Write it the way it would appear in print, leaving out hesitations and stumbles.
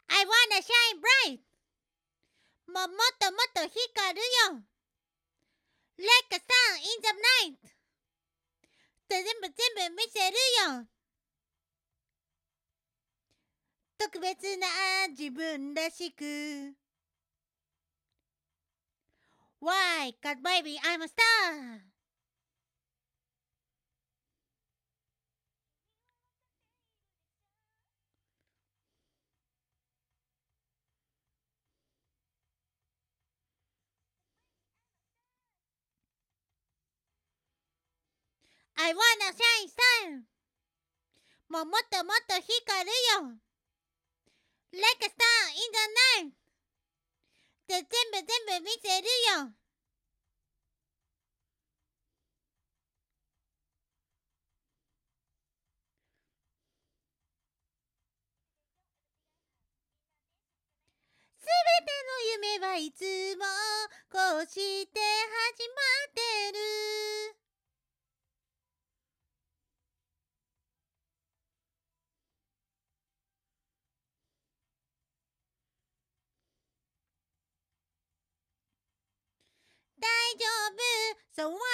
I wanna shine bright. もっともっと光るよ。Like a sun in the night. 全部見せるよ。特別な自分らしく。Why? 'Cause baby, I'm a star. I wanna shine star. もっともっと光るよ。Like a star in the night. 全部見せるよ。すべての夢はいつもこうして始まってる。大丈夫。So